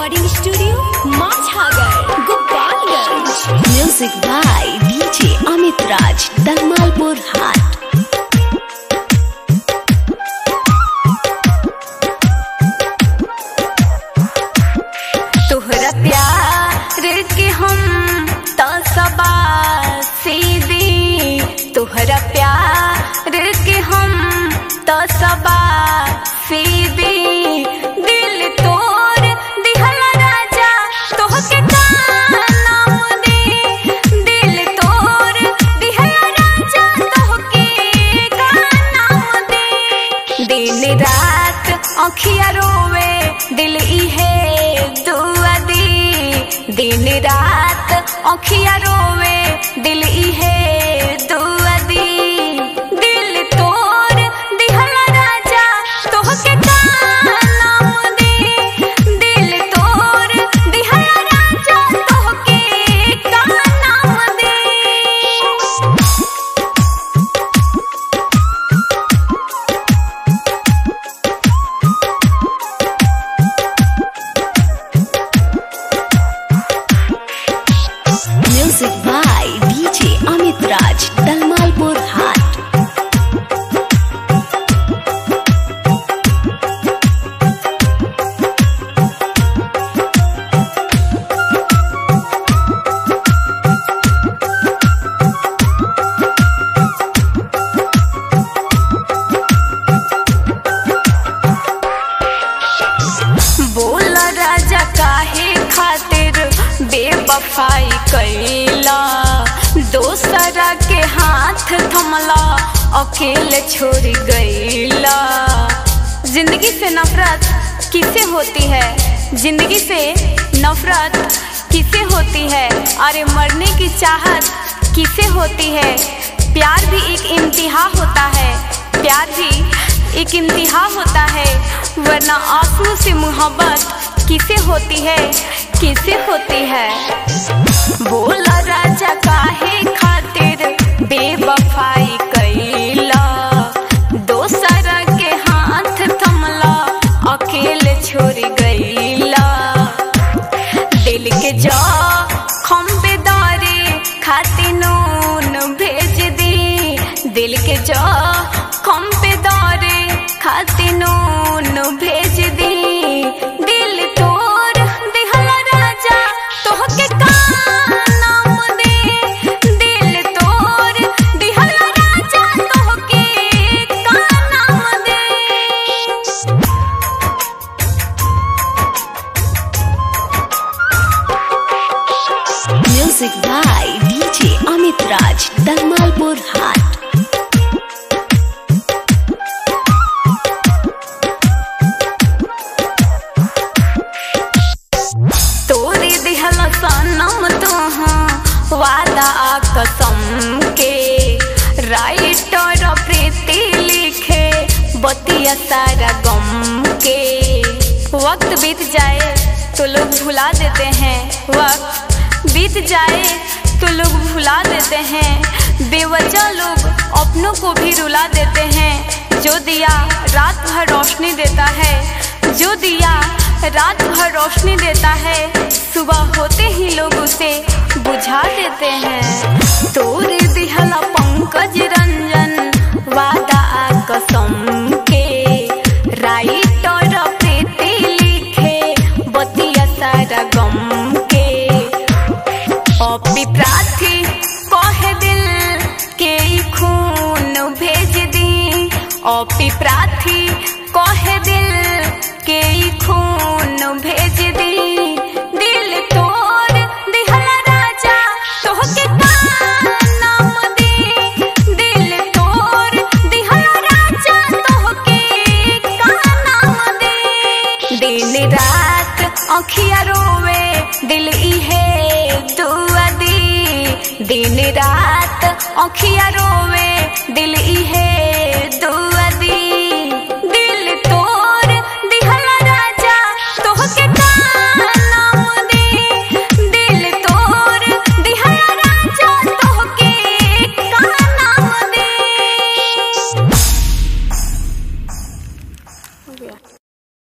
Recording studio Majhagar Gopalganj. Music by DJ Amit Raj Dalmalpur Haat. तोहरा प्यार के हम तो सबा सीधी, तोहरा प्यार के हम तो सबा सीधी। दिल तोड़ दिहल राजा तोहके का नाम दे, दिल तोड़ दिहल राजा तोहके का नाम दे। दिन रात आँखिया रोवे दिल इहे दुआ दी, दिन रात आँखिया रोवे दिल इहे दुआ दी। दिल तोड़ दिहल राजा तोहके का नाम दे, दिल तोड़ दिहल राजा तोहके का नाम दे। Music by DJ Amit Raj Dalmalpur Haat. बोल राजा काहे खातिर बेवफाई कैला, दोसरा के हाथ थमला अकेले छोड़ गईला। जिंदगी से नफरत किसे होती है, जिंदगी से नफरत किसे होती है, अरे मरने की चाहत किसे होती है। प्यार भी एक इम्तिहा होता है, प्यार भी एक इम्तिहा होता है, वरना आंसू से मोहब्बत किसे होती है, किसे होती है। बोला राजा काहे खातिर बेवफाई कैला, दोसरा के हाथ थमला अकेले छोड़ गईला। दिल के जख्म पे दौरे खातिर नून भेज दी, दिल के जख्म पे दौरे खातिर नून भेज दी। दिल तोड़ दिहल राजा तोहके का नाम दे, दिल तोड़ दिहल राजा तोहके का नाम दे। Music by DJ Amit Raj Dalmalpur हाट। तोरे दिहल सनम तोह वादा कसम के, राइटर प्रीति लिखे बतिया सारा गम के। वक्त बीत जाए तो लोग भुला देते हैं, वक्त बीत जाए तो लोग भुला देते हैं, बेवजह लोग अपनों को भी रुला देते हैं। जो दिया रात भर रोशनी देता है, जो दिया रात भर रोशनी देता है, सुबह होते ही लोग उसे बुझा देते हैं। तोरे दिहला पंकज रंजन वादा कसम के, राइटर प्रीति लिखे बतिया सारा गम के। अपनी प्रार्थी कहे दिल के खून भेज दी, अपनी प्रार्थी कहे दिल के खून भेज दी। दिल तोड़ दिहल राजा तोहके का नाम दे, दिल तोड़ दिहल राजा तोहके का नाम दे। दिन रात आँखिया रोवे दिल इहे दुआ दी, दिन रात आँखिया रोवे दिल इहे दुआ